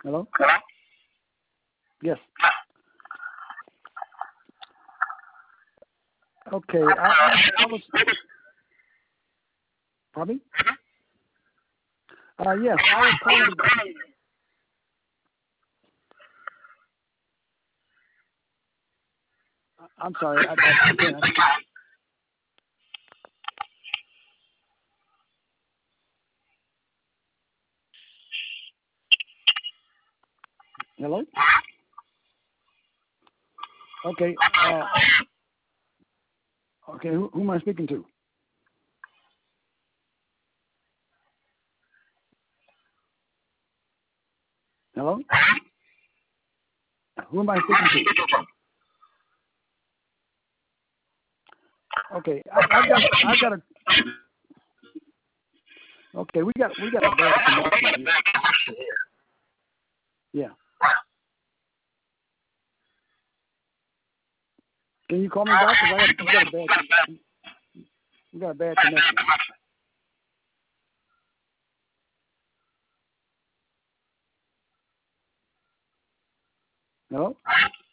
Hello? Yes. Okay. I was. Pardon me? Yes, I was calling. I'm sorry. I can't. Hello? Okay. Okay. Who am I speaking to? Hello? Who am I speaking to? Okay. I've got a. Okay. We got a bad connection here. Yeah. Can you call me back? Because we got a bad connection. Hello?